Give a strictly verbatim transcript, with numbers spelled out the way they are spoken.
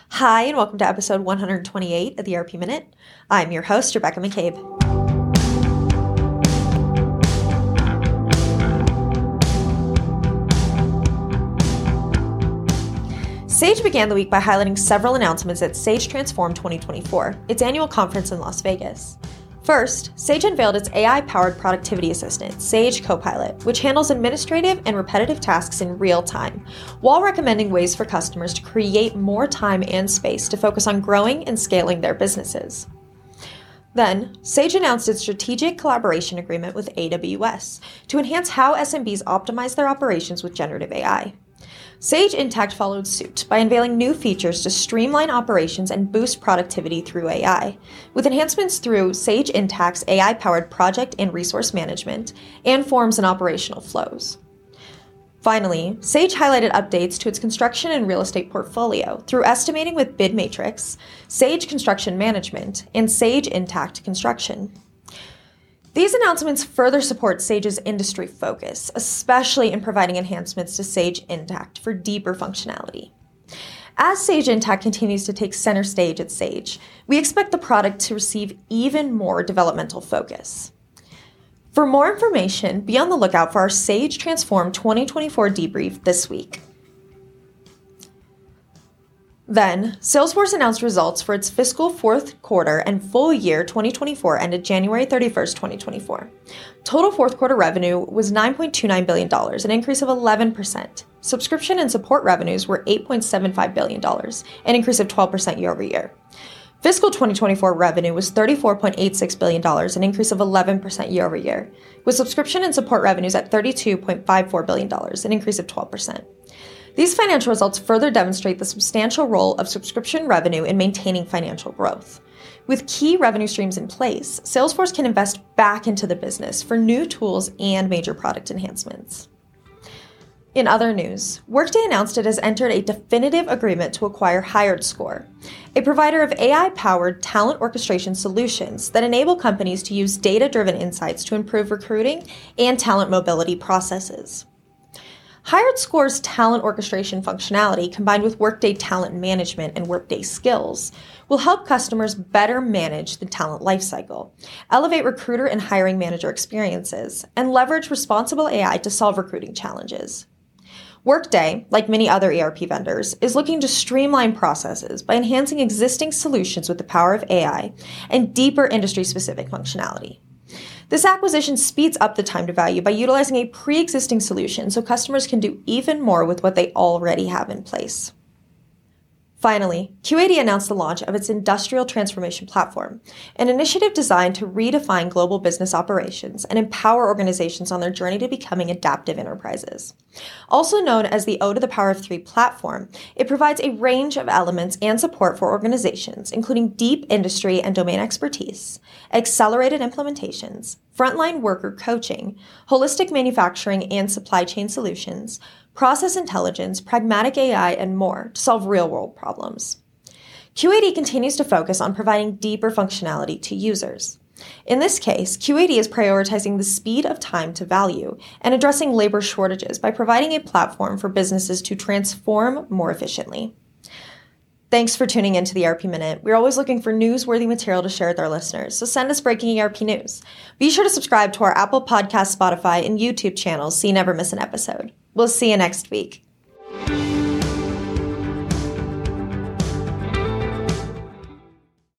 Hi, and welcome to episode one hundred twenty-eight of the E R P Minute. I'm your host, Rebecca McCabe. Sage began the week by highlighting several announcements at Sage Transform twenty twenty-four, its annual conference in Las Vegas. First, Sage unveiled its A I-powered productivity assistant, Sage Copilot, which handles administrative and repetitive tasks in real time, while recommending ways for customers to create more time and space to focus on growing and scaling their businesses. Then, Sage announced its strategic collaboration agreement with A W S to enhance how S M Bs optimize their operations with generative A I. Sage Intacct followed suit by unveiling new features to streamline operations and boost productivity through A I, with enhancements through Sage Intacct's A I-powered project and resource management and forms and operational flows. Finally, Sage highlighted updates to its construction and real estate portfolio through estimating with BidMatrix, Sage Construction Management, and Sage Intacct Construction. These announcements further support Sage's industry focus, especially in providing enhancements to Sage Intacct for deeper functionality. As Sage Intacct continues to take center stage at Sage, we expect the product to receive even more developmental focus. For more information, be on the lookout for our Sage Transform twenty twenty-four debrief this week. Then, Salesforce announced results for its fiscal fourth quarter and full year twenty twenty-four ended January thirty-first, twenty twenty-four. Total fourth quarter revenue was nine point two nine billion dollars, an increase of eleven percent. Subscription and support revenues were eight point seven five billion dollars, an increase of twelve percent year over year. Fiscal twenty twenty-four revenue was thirty-four point eight six billion dollars, an increase of eleven percent year over year, with subscription and support revenues at thirty-two point five four billion dollars, an increase of twelve percent. These financial results further demonstrate the substantial role of subscription revenue in maintaining financial growth. With key revenue streams in place, Salesforce can invest back into the business for new tools and major product enhancements. In other news, Workday announced it has entered a definitive agreement to acquire HiredScore, a provider of A I-powered talent orchestration solutions that enable companies to use data-driven insights to improve recruiting and talent mobility processes. HiredScore's talent orchestration functionality, combined with Workday Talent Management and Workday Skills, will help customers better manage the talent lifecycle, elevate recruiter and hiring manager experiences, and leverage responsible A I to solve recruiting challenges. Workday, like many other E R P vendors, is looking to streamline processes by enhancing existing solutions with the power of A I and deeper industry-specific functionality. This acquisition speeds up the time to value by utilizing a pre-existing solution so customers can do even more with what they already have in place. Finally, Q eighty announced the launch of its Industrial Transformation Platform, an initiative designed to redefine global business operations and empower organizations on their journey to becoming adaptive enterprises. Also known as the O to the Power of Three platform, it provides a range of elements and support for organizations, including deep industry and domain expertise, accelerated implementations, frontline worker coaching, holistic manufacturing and supply chain solutions, process intelligence, pragmatic A I, and more to solve real-world problems. Q eighty continues to focus on providing deeper functionality to users. In this case, Q eighty is prioritizing the speed of time to value and addressing labor shortages by providing a platform for businesses to transform more efficiently. Thanks for tuning into the E R P Minute. We're always looking for newsworthy material to share with our listeners, so send us breaking E R P news. Be sure to subscribe to our Apple Podcasts, Spotify, and YouTube channels so you never miss an episode. We'll see you next week.